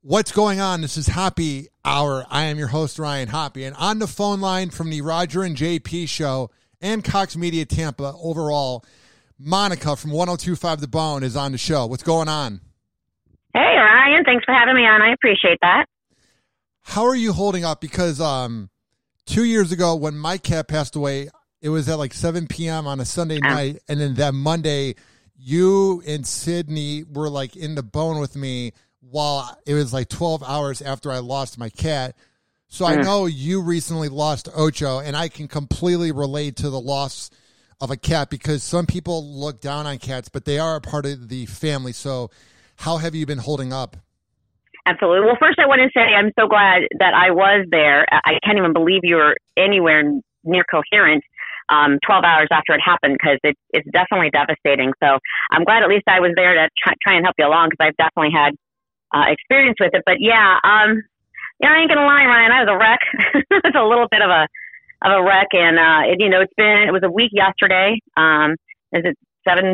What's going on? This is Hoppy Hour. I am your host, Ryan Hoppy. And on the phone line from the Roger and JP show and Cox Media Tampa overall, Monica from 102.5 The Bone is on the show. What's going on? Hey, Ryan. Thanks for having me on. I appreciate that. How are you holding up? Because 2 years ago when my cat passed away, it was at like 7 p.m. on a Sunday night. And then that Monday, you and Sydney were like in the bone with me while it was like 12 hours after I lost my cat. So I know you recently lost Ocho, and I can completely relate to the loss of a cat because some people look down on cats, but they are a part of the family. So how have you been holding up? Absolutely. Well, first I want to say I'm so glad that I was there. I can't even believe you were anywhere near coherent 12 hours after it happened, because it's definitely devastating. So I'm glad at least I was there to try and help you along, because I've definitely had experience with it. But yeah, I ain't gonna lie, Ryan, I was a wreck. It was a little bit of a wreck, and it was a week yesterday. Is it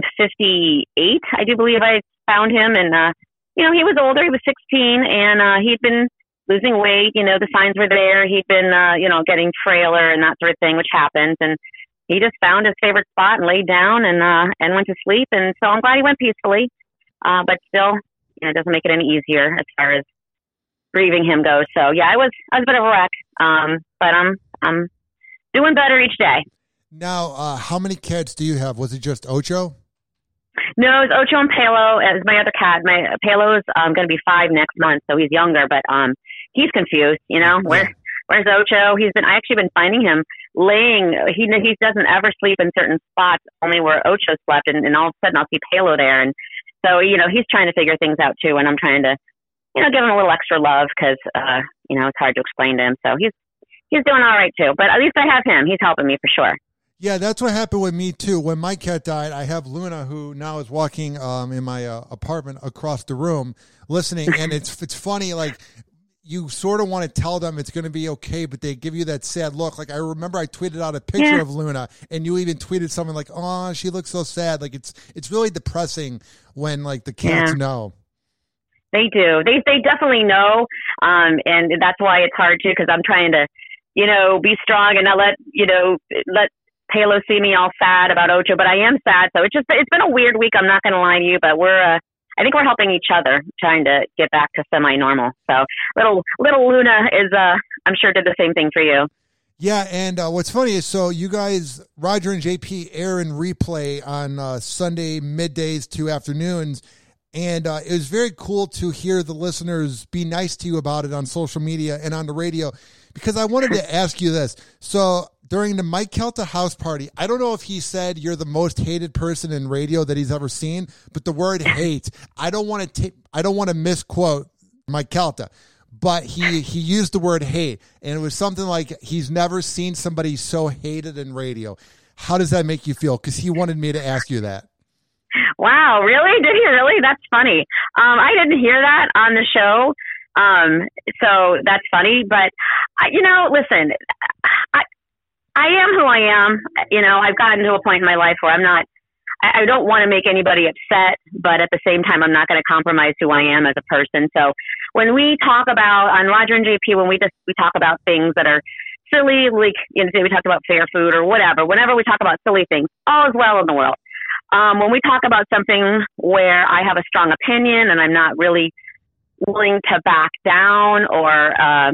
7:58? I do believe I found him, and he was older. He was 16, and he'd been losing weight. The signs were there. He'd been getting frailer and that sort of thing, which happens. And he just found his favorite spot and laid down and went to sleep. And so I'm glad he went peacefully, but still. It doesn't make it any easier as far as grieving him goes. So yeah, I was a bit of a wreck, but I'm doing better each day. Now, how many cats do you have? Was it just Ocho? No, it's Ocho and Palo as my other cat. My Palo's going to be 5 next month, so he's younger, but he's confused. Where's Ocho? I actually been finding him laying. He doesn't ever sleep in certain spots, only where Ocho slept, and all of a sudden I'll see Palo there, and so, he's trying to figure things out too, and I'm trying to, give him a little extra love because, it's hard to explain to him. So he's doing all right too, but at least I have him. He's helping me for sure. Yeah, that's what happened with me too. When my cat died, I have Luna, who now is walking in my apartment across the room listening, and it's funny, like, you sort of want to tell them it's going to be okay, but they give you that sad look. Like, I remember I tweeted out a picture of Luna, and you even tweeted something like, "Oh, she looks so sad." Like, it's really depressing when, like, the cats know. They do. They definitely know, and that's why it's hard too. Because I'm trying to, be strong and not let Palo see me all sad about Ocho. But I am sad, so it's been a weird week. I'm not going to lie to you, but I think we're helping each other, trying to get back to semi-normal. So little Luna is, I'm sure, did the same thing for you. Yeah, and what's funny is, so you guys, Roger and JP, air and replay on Sunday middays to afternoons, and it was very cool to hear the listeners be nice to you about it on social media and on the radio, because I wanted to ask you this. So during the Mike Calta house party, I don't know if he said you're the most hated person in radio that he's ever seen, but the word hate, I don't want to misquote Mike Calta, but he used the word hate, and it was something like he's never seen somebody so hated in radio. How does that make you feel? Because he wanted me to ask you that. Wow, really? Did he really? That's funny. I didn't hear that on the show. So that's funny, but listen, I am who I am. I've gotten to a point in my life where I don't want to make anybody upset, but at the same time, I'm not going to compromise who I am as a person. So when we talk about, on Roger and JP, when we talk about things that are silly, like, say we talk about fair food or whatever, whenever we talk about silly things, all is well in the world. When we talk about something where I have a strong opinion and I'm not really willing to back down or,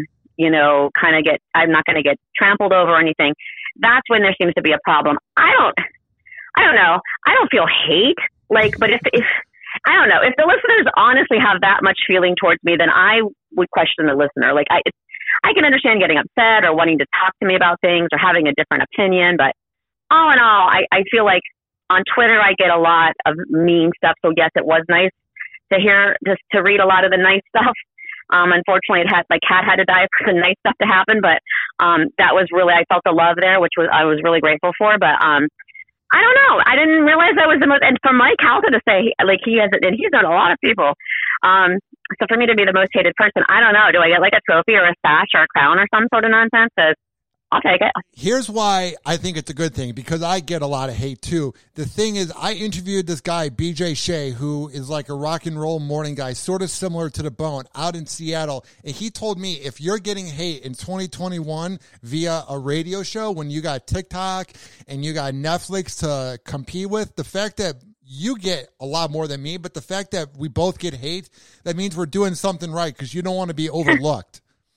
I'm not going to get trampled over or anything, that's when there seems to be a problem. I don't know. I don't feel hate, but if I don't know, if the listeners honestly have that much feeling towards me, then I would question the listener. Like, I can understand getting upset or wanting to talk to me about things or having a different opinion, but all in all, I feel like on Twitter, I get a lot of mean stuff. So yes, it was nice to hear, just to read a lot of the nice stuff. Unfortunately, Cat had to die for the nice stuff to happen, but that was really, I felt the love there, which I was really grateful for. But I don't know. I didn't realize that was the most, and for Mike Calta to say, he has, and he's done a lot of people. So for me to be the most hated person, I don't know. Do I get like a trophy or a sash or a crown or some sort of nonsense? I'll take it. Here's why I think it's a good thing, because I get a lot of hate too. The thing is, I interviewed this guy, BJ Shea, who is like a rock and roll morning guy, sort of similar to The Bone, out in Seattle. And he told me, if you're getting hate in 2021 via a radio show, when you got TikTok and you got Netflix to compete with, the fact that you get a lot more than me, but the fact that we both get hate, that means we're doing something right, because you don't want to be overlooked.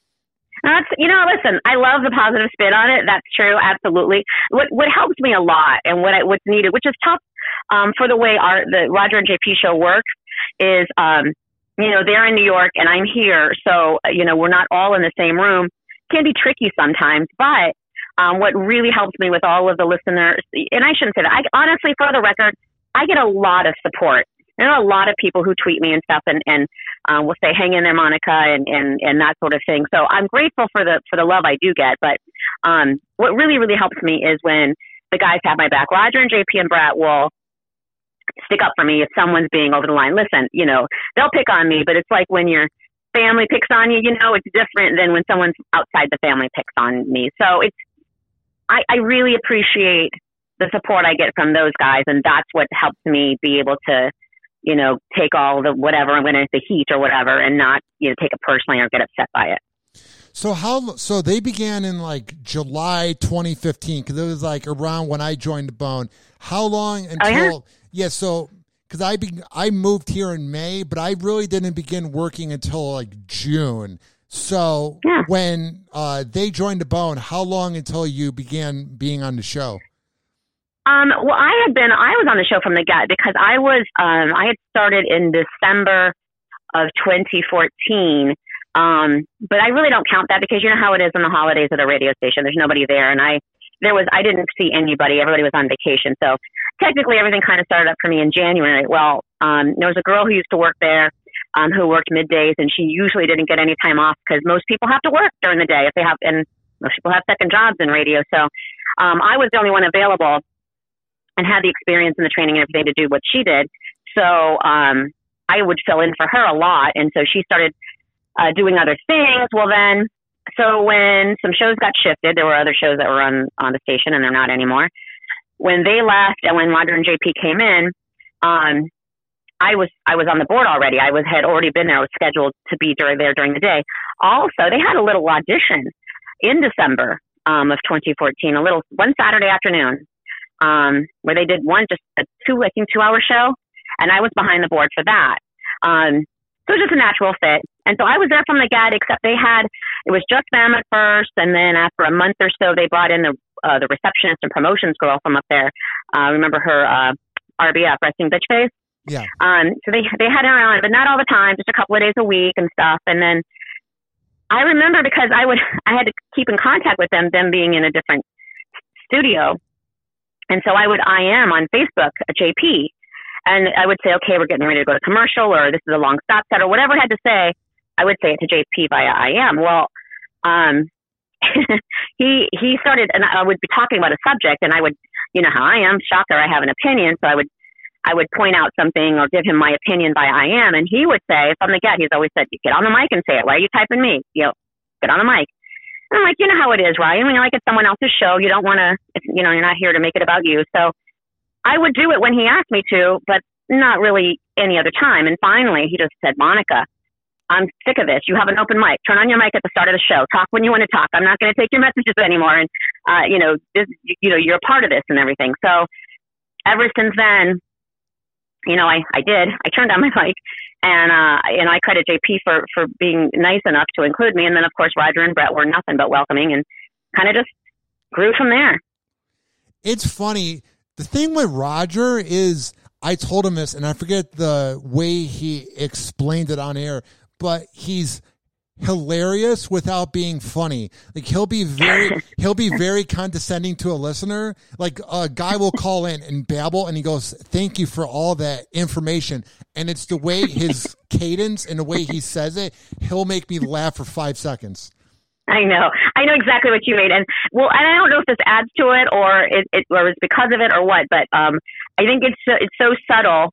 Listen, I love the positive spin on it. That's true. Absolutely. What helps me a lot, and what's needed, which is tough, for the way the Roger and JP show works, is, they're in New York and I'm here. So, we're not all in the same room. It can be tricky sometimes, but, what really helps me with all of the listeners, and I shouldn't say that, honestly, for the record, I get a lot of support. There are a lot of people who tweet me and stuff and will say, hang in there, Monica, and that sort of thing. So I'm grateful for the love I do get. But what really, really helps me is when the guys have my back. Roger and JP and Brett will stick up for me if someone's being over the line. Listen, they'll pick on me, but it's like when your family picks on you, it's different than when someone's outside the family picks on me. So I really appreciate the support I get from those guys, and that's what helps me be able to take all the whatever, when it's the heat or whatever, and not, take it personally or get upset by it. So they began in like July 2015, because it was like around when I joined The Bone. How long until, so, because I moved here in May, but I really didn't begin working until like June. So when they joined The Bone, how long until you began being on the show? Well, I was on the show from the get, because I had started in December of 2014. But I really don't count that, because you know how it is in the holidays at a radio station. There's nobody there. And I didn't see anybody. Everybody was on vacation. So technically everything kind of started up for me in January. Well, there was a girl who used to work there, who worked middays, and she usually didn't get any time off, because most people have to work during the day and most people have second jobs in radio. So, I was the only one available and had the experience and the training and everything to do what she did. So I would fill in for her a lot. And so she started doing other things. Well, then, so when some shows got shifted, there were other shows that were on the station, and they're not anymore. When they left and when Roger and JP came in, I was on the board already. I had already been there. I was scheduled to be during the day. Also, they had a little audition in December of 2014, one Saturday afternoon, where they did just a 2-hour show, and I was behind the board for that. So it was just a natural fit. And so I was there from the get, except it was just them at first. And then after a month or so, they brought in the receptionist and promotions girl from up there. Remember her, RBF, Resting Bitch Face? Yeah. So they had her on, but not all the time, just a couple of days a week and stuff. And then I remember, because I had to keep in contact with them being in a different studio. And so I would IM on Facebook at JP, and I would say, okay, we're getting ready to go to commercial, or this is a long stop set, or whatever I had to say. I would say it to JP via IM. Well, he started, and I would be talking about a subject, and I would, you know how I am, shocker, I have an opinion. So I would point out something or give him my opinion via IM, and he would say from the get, he's always said, get on the mic and say it. Why are you typing me? Get on the mic. And I'm like, you know how it is, Ryan. When you're like at someone else's show, you don't want to, you're not here to make it about you. So I would do it when he asked me to, but not really any other time. And finally, he just said, Monica, I'm sick of this. You have an open mic. Turn on your mic at the start of the show. Talk when you want to talk. I'm not going to take your messages anymore. And, you're a part of this and everything. So ever since then, I did. I turned on my mic. And I credit JP for being nice enough to include me. And then, of course, Roger and Brett were nothing but welcoming, and kind of just grew from there. It's funny. The thing with Roger is, I told him this, and I forget the way he explained it on air, but he's hilarious without being funny. Like he'll be very condescending to a listener. Like a guy will call in and babble, and he goes, "Thank you for all that information." And it's the way his cadence and the way he says it, he'll make me laugh for 5 seconds. I know exactly what you mean, and I don't know if this adds to it or it was because of it or what, but I think it's so subtle.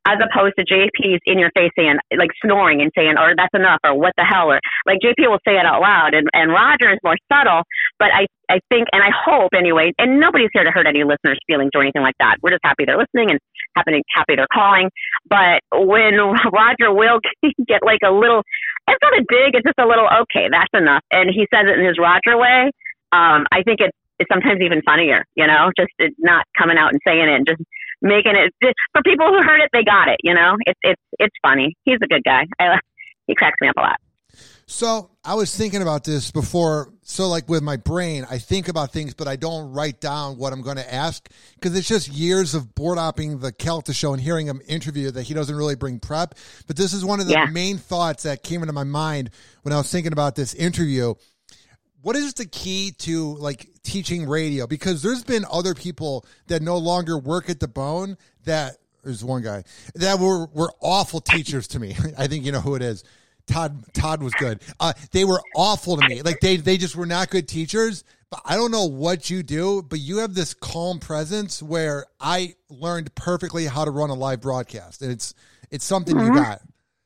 as opposed to JP's in your face saying, like, snoring and saying, or that's enough, or what the hell, or like JP will say it out loud, and Roger is more subtle. But I think, and I hope anyway, and nobody's here to hurt any listeners' feelings or anything like that. We're just happy they're listening and happy they're calling. But when Roger will get like a little, it's not a dig, it's just a little, okay, that's enough, and he says it in his Roger way, I think it's sometimes even funnier, you know, just not coming out and saying it and just making it, for people who heard it, they got it, you know. It's funny. He's a good guy. He cracks me up a lot. So I was thinking about this before. So like with my brain, I think about things, but I don't write down what I'm going to ask because it's just years of board hopping the Kelta show and hearing him interview that he doesn't really bring prep. But this is one of the main thoughts that came into my mind when I was thinking about this interview. What is the key to like teaching radio? Because there's been other people that no longer work at the Bone that there's one guy that were awful teachers to me. I think you know who it is. Todd was good. They were awful to me. Like they just were not good teachers. But I don't know what you do, but you have this calm presence where I learned perfectly how to run a live broadcast, and it's something you got.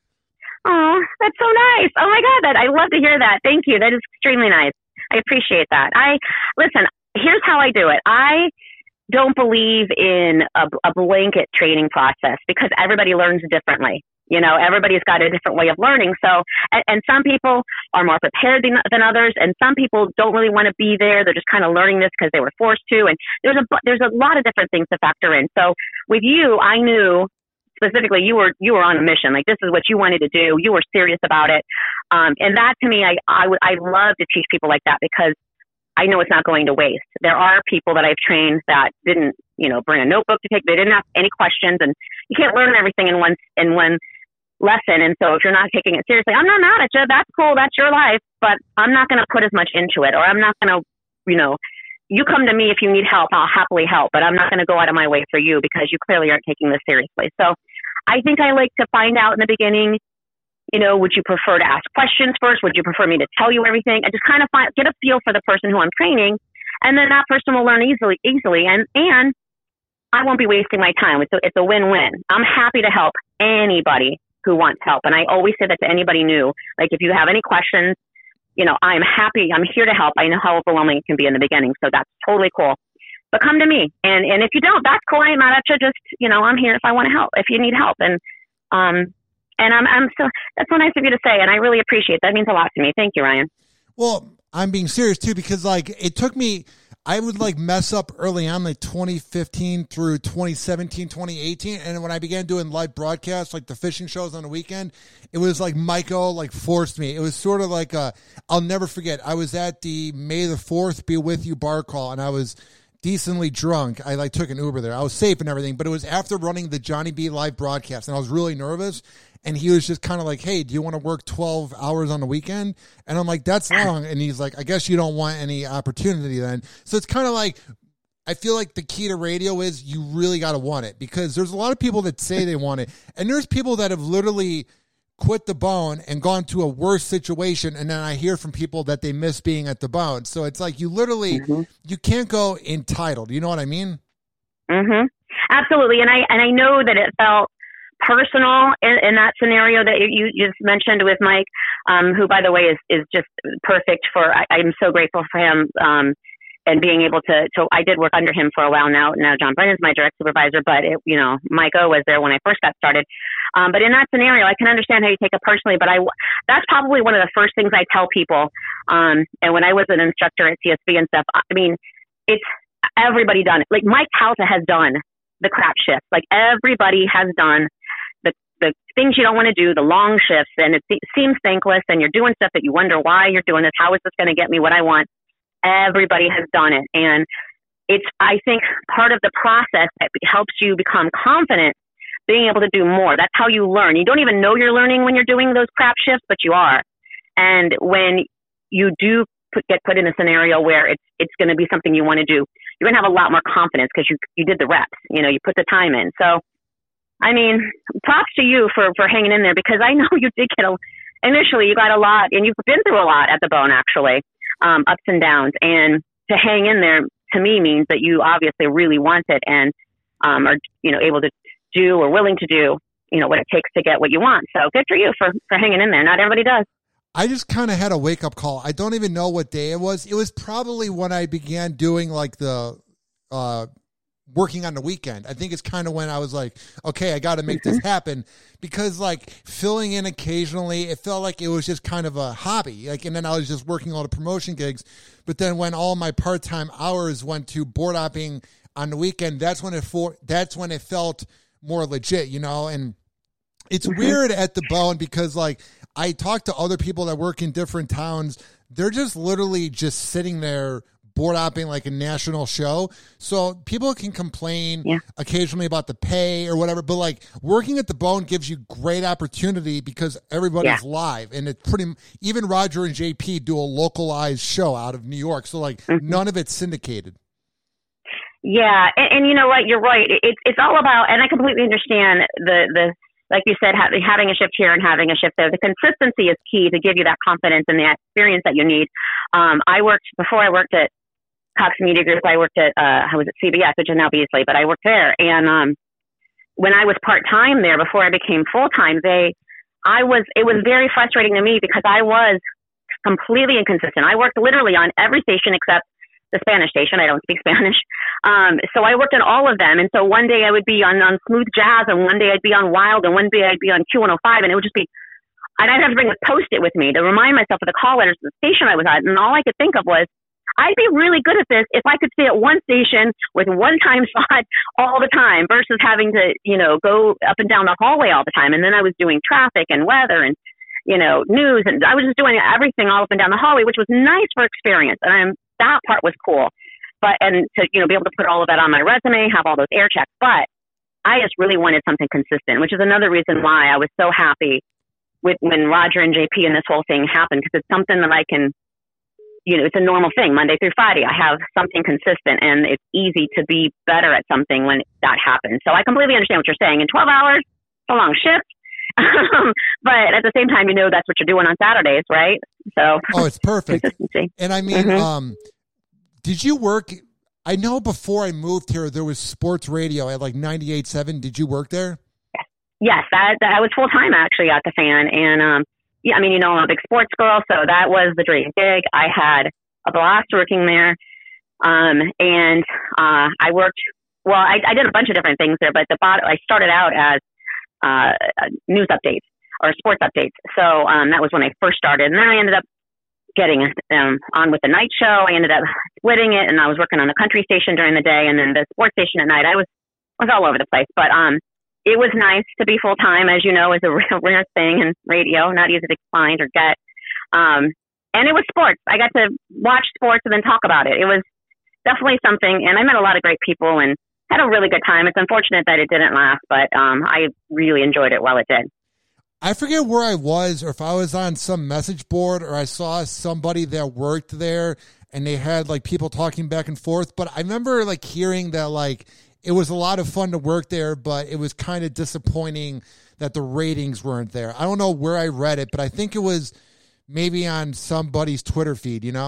Oh, that's so nice. Oh my God, I love to hear that. Thank you. That is extremely nice. I appreciate that. Listen, here's how I do it. I don't believe in a blanket training process because everybody learns differently. You know, everybody's got a different way of learning. So, and some people are more prepared than others, and some people don't really want to be there. They're just kind of learning this because they were forced to. And there's a lot of different things to factor in. So with you, I knew specifically you were on a mission. Like, this is what you wanted to do. You were serious about it. And that to me, I love to teach people like that because I know it's not going to waste. There are people that I've trained that didn't, you know, bring a notebook to take. They didn't ask any questions, and you can't learn everything in one lesson. And so if you're not taking it seriously, I'm not mad at you. That's cool. That's your life. But I'm not going to put as much into it, or I'm not going to, you know, you come to me if you need help, I'll happily help, but I'm not going to go out of my way for you because you clearly aren't taking this seriously. So I think I like to find out in the beginning, you know, would you prefer to ask questions first? Would you prefer me to tell you everything? And just kind of get a feel for the person who I'm training. And then that person will learn easily. And I won't be wasting my time. It's a win-win. I'm happy to help anybody who wants help. And I always say that to anybody new. Like, if you have any questions, you know, I'm happy. I'm here to help. I know how overwhelming it can be in the beginning. So that's totally cool. But come to me. And if you don't, that's cool. I ain't mad at you. Just, you know, I'm here if I want to help, if you need help. And I'm so, that's so nice of you to say. And I really appreciate that. It means a lot to me. Thank you, Ryan. Well, I'm being serious too, because like it took me, I would like mess up early on, like 2015 through 2017, 2018. And when I began doing live broadcasts, like the fishing shows on the weekend, it was like Michael like forced me. It was sort of like I'll never forget. I was at the May the 4th Be With You bar call, and I was decently drunk. I like took an Uber there. I was safe and everything, but it was after running the Johnny B live broadcast, and I was really nervous. And he was just kind of like, hey, do you want to work 12 hours on the weekend? And I'm like, that's long. And he's like, I guess you don't want any opportunity then. So it's kind of like, I feel like the key to radio is you really got to want it, because there's a lot of people that say they want it. And there's people that have literally quit the Bone and gone to a worse situation. And then I hear from people that they miss being at the Bone. So it's like you literally, you can't go entitled. You know what I mean? Mm-hmm. Absolutely. And I know that it felt personal in that scenario that you just mentioned with Mike, who, by the way, is just perfect for, I'm so grateful for him, and being able to, so I did work under him for a while now. Now John Brennan's my direct supervisor, but you know, Mike O was there when I first got started. But in that scenario, I can understand how you take it personally, but that's probably one of the first things I tell people. And when I was an instructor at CSB and stuff, I mean, it's everybody done it. Like Mike Calta has done the crap shifts. Like everybody has done the things you don't want to do, the long shifts, and it seems thankless, and you're doing stuff that you wonder why you're doing this. How is this going to get me what I want? Everybody has done it. And it's, I think, part of the process that helps you become confident, being able to do more. That's how you learn. You don't even know you're learning when you're doing those crap shifts, but you are. And when you do get put in a scenario where it's going to be something you want to do, you're going to have a lot more confidence because you did the reps. You know, you put the time in. So, I mean, props to you for hanging in there, because I know you did get initially you got a lot, and you've been through a lot at the Bone, actually, ups and downs. And to hang in there, to me, means that you obviously really want it and are, you know, able to do or willing to do what it takes to get what you want. So good for you for hanging in there. Not everybody does. I just kind of had a wake up call. I don't even know what day it was. It was probably when I began doing like the working on the weekend. I think it's kind of when I was like, okay, I got to make this happen, because like filling in occasionally, it felt like it was just kind of a hobby. Like, and then I was just working all the promotion gigs. But then when all my part-time hours went to board hopping on the weekend, that's when it felt more legit, and it's weird at the Bone, because like I talk to other people that work in different towns. They're just literally just sitting there board hopping like a national show. So people can complain occasionally about the pay or whatever, but like working at the Bone gives you great opportunity because everybody's live, and it's even Roger and JP do a localized show out of New York. So like none of it's syndicated. Yeah. And you know what? You're right. It's all about, and I completely understand the like you said, having a shift here and having a shift there. The consistency is key to give you that confidence and the experience that you need. Before I worked at Cox Media Group, I worked at, I was at CBS, which is now Beasley, but I worked there. And when I was part-time there, before I became full-time, it was very frustrating to me because I was completely inconsistent. I worked literally on every station except the Spanish station. I don't speak Spanish. So I worked on all of them. And so one day I would be on Smooth Jazz, and one day I'd be on Wild, and one day I'd be on Q105, and it would just be, and I'd have to bring a Post-it with me to remind myself of the call letters of the station I was at. And all I could think of was, I'd be really good at this if I could stay at one station with one time slot all the time versus having to, go up and down the hallway all the time. And then I was doing traffic and weather and, news, and I was just doing everything all up and down the hallway, which was nice for experience. And that part was cool. And to, be able to put all of that on my resume, have all those air checks. But I just really wanted something consistent, which is another reason why I was so happy when Roger and JP and this whole thing happened, because it's something that I can, it's a normal thing. Monday through Friday, I have something consistent, and it's easy to be better at something when that happens. So I completely understand what you're saying. In 12 hours, it's a long shift. But at the same time, that's what you're doing on Saturdays, right? So it's perfect. Consistency. And I mean, did you work? I know before I moved here, there was sports radio at like 98.7. Did you work there? Yes, I was full time actually at the Fan, and yeah, I mean, I'm a big sports girl, so that was the dream gig. I had a blast working there, and I worked. Well, I did a bunch of different things there, but I started out as news updates or sports updates. So that was when I first started, and then I ended up getting on with the night show. I ended up splitting it, and I was working on the country station during the day, and then the sports station at night. I was all over the place, but it was nice to be full time, as you know, is a real rare thing in radio, not easy to find or get. And it was sports. I got to watch sports and then talk about it. It was definitely something, and I met a lot of great people and had a really good time. It's unfortunate that it didn't last, but I really enjoyed it while it did. I forget where I was, or if I was on some message board, or I saw somebody that worked there and they had like people talking back and forth. But I remember like hearing that like it was a lot of fun to work there, but it was kind of disappointing that the ratings weren't there. I don't know where I read it, but I think it was maybe on somebody's Twitter feed, Yeah,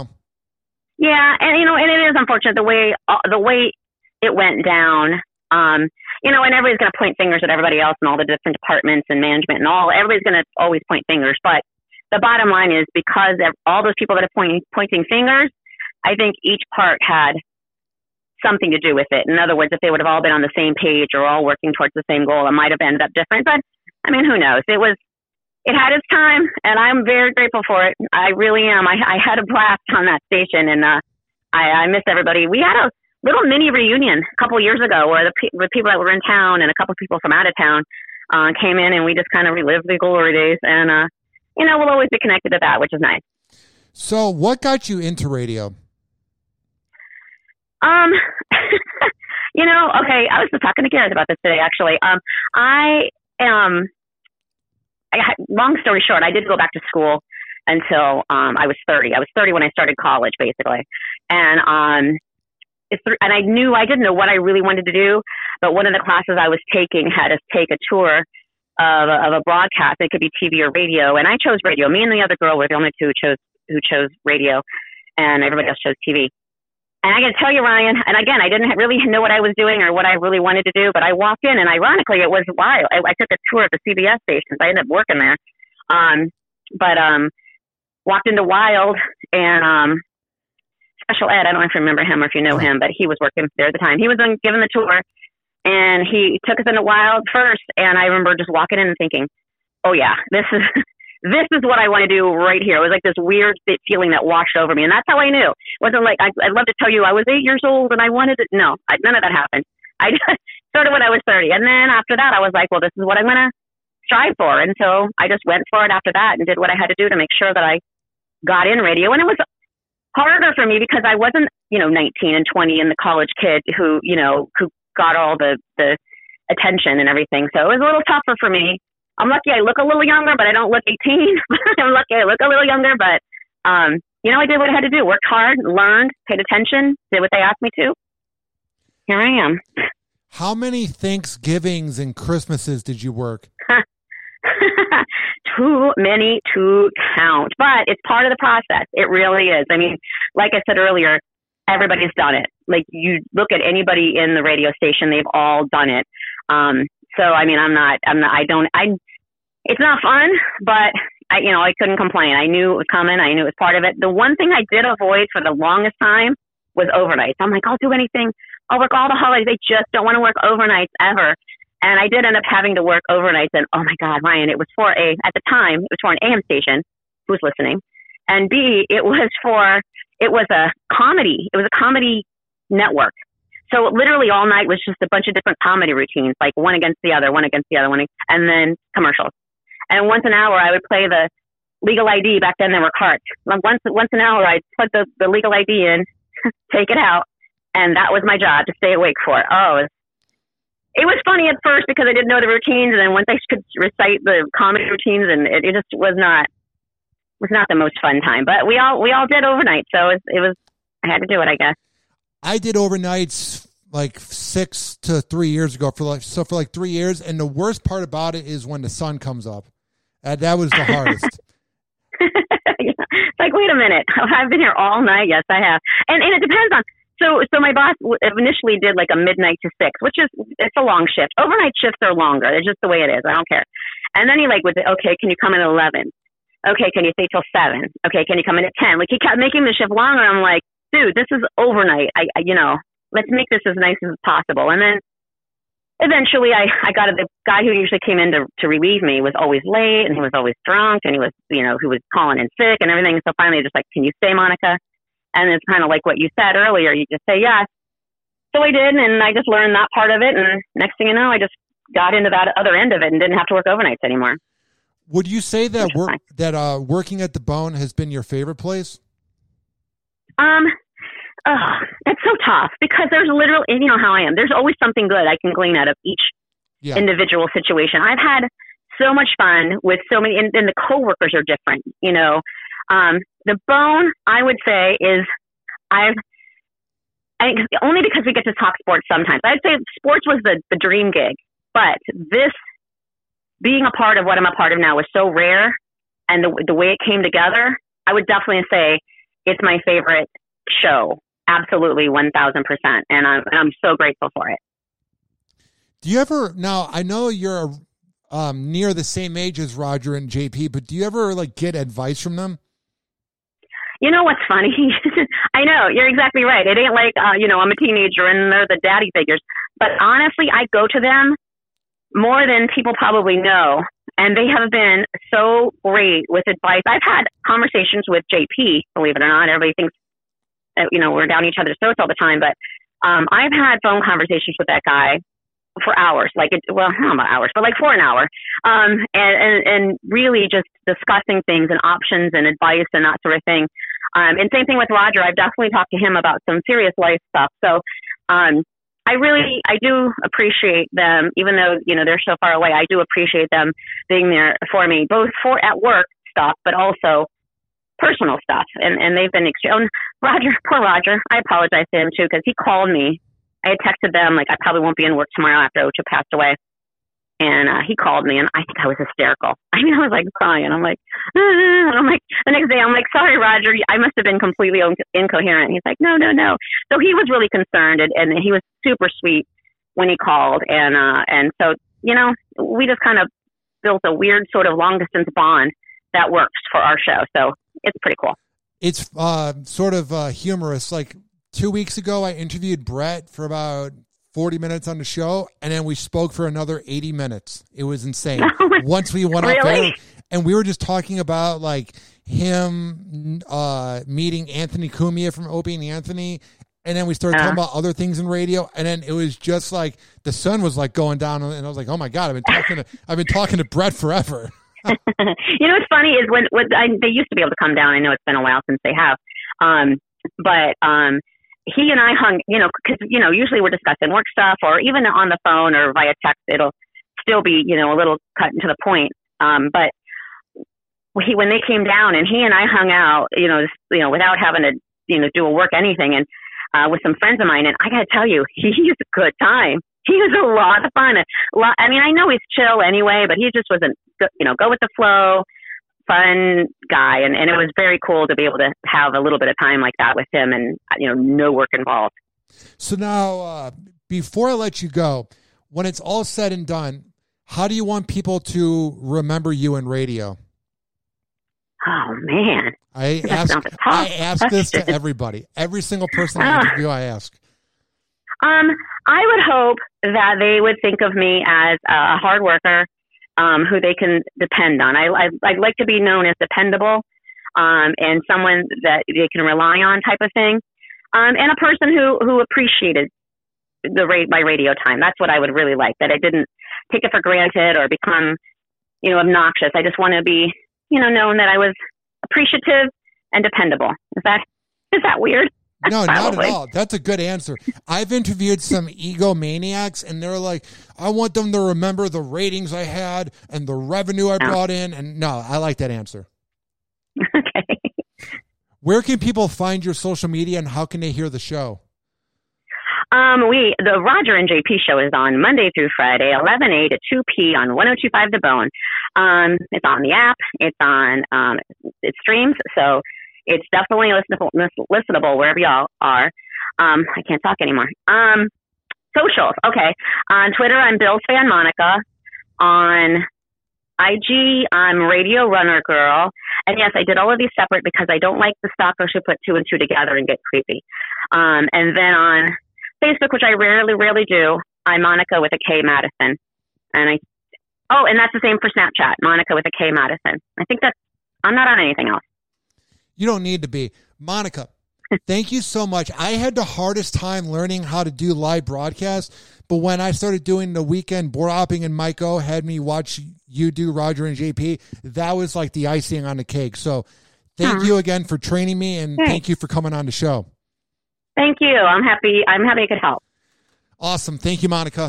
and and it is unfortunate the way it went down. And everybody's going to point fingers at everybody else and all the different departments and management and all. Everybody's going to always point fingers, but the bottom line is because all those people that are pointing fingers, I think each part had something to do with it. In other words, if they would have all been on the same page or all working towards the same goal, it might have ended up different. But I mean, who knows? It had its time, and I'm very grateful for it. I really am. I had a blast on that station, and I miss everybody. We had a little mini reunion a couple years ago where the people that were in town and a couple of people from out of town came in, and we just kind of relived the glory days. And we'll always be connected to that, which is nice. So, what got you into radio? Okay, I was just talking to Garrett about this today, actually. Long story short, I did go back to school until I was 30. I was 30 when I started college, basically. And I knew I didn't know what I really wanted to do, but one of the classes I was taking had us take a tour of a broadcast. It could be TV or radio, and I chose radio. Me and the other girl were the only two who chose radio, and everybody else chose TV. And I got to tell you, Ryan, and again, I didn't really know what I was doing or what I really wanted to do, but I walked in, and ironically, it was wild. I took a tour of the CBS stations. I ended up working there. But walked into Wild, and Special Ed, I don't know if you remember him or if you know him, but he was working there at the time. He was given the tour, and he took us into Wild first, and I remember just walking in and thinking, oh, yeah, this is what I want to do right here. It was like this weird feeling that washed over me, and that's how I knew. It wasn't like, I'd love to tell you I was 8 years old and I wanted it. No, none of that happened. I just started when I was 30, and then after that, I was like, well, this is what I'm going to strive for, and so I just went for it after that and did what I had to do to make sure that I got in radio, and it was harder for me because I wasn't, 19 and 20 and the college kid who got all the attention and everything. So it was a little tougher for me. I'm lucky I look a little younger, but I don't look 18. I'm lucky I look a little younger, but, I did what I had to do. Worked hard, learned, paid attention, did what they asked me to. Here I am. How many Thanksgivings and Christmases did you work? Too many to count, but it's part of the process. It really is. I mean, like I said earlier, everybody's done it. Like, you look at anybody in the radio station, they've all done it. So, I mean, it's not fun, but I couldn't complain. I knew it was coming. I knew it was part of it. The one thing I did avoid for the longest time was overnights. I'm like, I'll do anything. I'll work all the holidays. They just don't want to work overnights ever. And I did end up having to work overnights. And oh my God, Ryan, at the time, it was for an AM station who's listening. And B, it was a comedy. It was a comedy network. So literally all night was just a bunch of different comedy routines, like one against the other, and then commercials. And once an hour, I would play the legal ID. Back then there were carts. Once an hour, I'd plug the legal ID in, take it out. And that was my job, to stay awake for it. Oh, it was funny at first because I didn't know the routines, and then once I could recite the comedy routines, and it just was not the most fun time. But we all did overnight, so I had to do it, I guess. I did overnights like 6 to 3 years ago for 3 years, and the worst part about it is when the sun comes up. That was the hardest. Yeah. It's like, wait a minute, I've been here all night. Yes, I have, and it depends on. So my boss initially did like a midnight to 6, it's a long shift. Overnight shifts are longer. It's just the way it is. I don't care. And then he would say, okay, can you come in at 11? Okay, can you stay till 7? Okay, can you come in at 10? Like, he kept making the shift longer. I'm like, dude, this is overnight. Let's make this as nice as possible. And then eventually I got the guy who usually came in to relieve me was always late, and he was always drunk, and he was, he was calling in sick and everything. So finally just like, can you stay, Monica? And it's kind of like what you said earlier. You just say yes. So I did, and I just learned that part of it. And next thing you know, I just got into that other end of it and didn't have to work overnights anymore. Would you say that working at the Bone has been your favorite place? It's so tough because there's literally, you know how I am. There's always something good I can glean out of each individual situation. I've had so much fun with so many, and the coworkers are different. The Bone, I would say, is only because we get to talk sports sometimes. I'd say sports was the dream gig, but this being a part of what I'm a part of now is so rare, and the way it came together, I would definitely say it's my favorite show. Absolutely, 1,000%, and I'm so grateful for it. Do you ever, now I know you're near the same age as Roger and JP, but do you ever get advice from them? You know what's funny? I know, you're exactly right. It ain't like, I'm a teenager and they're the daddy figures. But honestly, I go to them more than people probably know. And they have been so great with advice. I've had conversations with JP, believe it or not. Everybody thinks that, we're down each other's throats all the time. But I've had phone conversations with that guy for hours. I don't know about hours, but for an hour. And really just discussing things and options and advice and that sort of thing. And same thing with Roger. I've definitely talked to him about some serious life stuff. So, I do appreciate them, even though, they're so far away. I do appreciate them being there for me, both for at work stuff, but also personal stuff. And they've been extreme. Poor Roger. I apologize to him too, because he called me. I had texted them, I probably won't be in work tomorrow after Ocha passed away. And he called me, and I think I was hysterical. I mean, I was like crying. I'm like, and I'm like, the next day, I'm like, sorry, Roger, I must have been completely incoherent. He's like, no. So he was really concerned, and he was super sweet when he called. And so, we just kind of built a weird sort of long distance bond that works for our show. So it's pretty cool. It's sort of humorous. Like 2 weeks ago, I interviewed Brett for about 40 minutes on the show, and then we spoke for another 80 minutes. It was insane. Once we went off air, and we were just talking about like him meeting Anthony Cumia from Opie and Anthony, and then we started talking about other things in radio, and then it was just like the sun was like going down, and I was like, oh my God, I've been talking to Brett forever. What's funny is when they used to be able to come down. I know it's been a while since they have, but he and I hung, because, usually we're discussing work stuff, or even on the phone or via text, it'll still be, a little cut to the point. But when they came down and he and I hung out, without having to, do a work anything, and with some friends of mine, and I got to tell you, he was a good time. He was a lot of fun. I mean, I know he's chill anyway, but he just wasn't, go with the flow, fun guy, and it was very cool to be able to have a little bit of time like that with him, and no work involved. So now, before I let you go, when it's all said and done, how do you want people to remember you in radio? Oh man, I ask this to everybody, every single person I interview. I ask. I would hope that they would think of me as a hard worker, who they can depend on. I'd like to be known as dependable, and someone that they can rely on, type of thing, and a person who appreciated my radio time. That's what I would really like, that I didn't take it for granted or become, obnoxious. I just want to be, known that I was appreciative and dependable. Is that weird? No, not at all. That's a good answer. I've interviewed some egomaniacs, and they're like, I want them to remember the ratings I had and the revenue I brought in. And no, I like that answer. Okay. Where can people find your social media, and how can they hear the show? The Roger and JP show is on Monday through Friday, 11A to 2P on 102.5 The Bone. It's on the app. It's on, it streams. So it's definitely listenable wherever y'all are. I can't talk anymore. Socials. Okay. On Twitter, I'm Bills Fan Monica. On IG, I'm Radio Runner Girl. And yes, I did all of these separate because I don't like the stalkers who put two and two together and get creepy. And then on Facebook, which I rarely do, I'm Monica with a K Madison. And that's the same for Snapchat, Monica with a K Madison. I think I'm not on anything else. You don't need to be. Monica, thank you so much. I had the hardest time learning how to do live broadcasts, but when I started doing the weekend board hopping and Mike O had me watch you do Roger and JP, that was like the icing on the cake. So thank you again for training me, and thank you for coming on the show. Thank you. I'm happy I could help. Awesome. Thank you, Monica.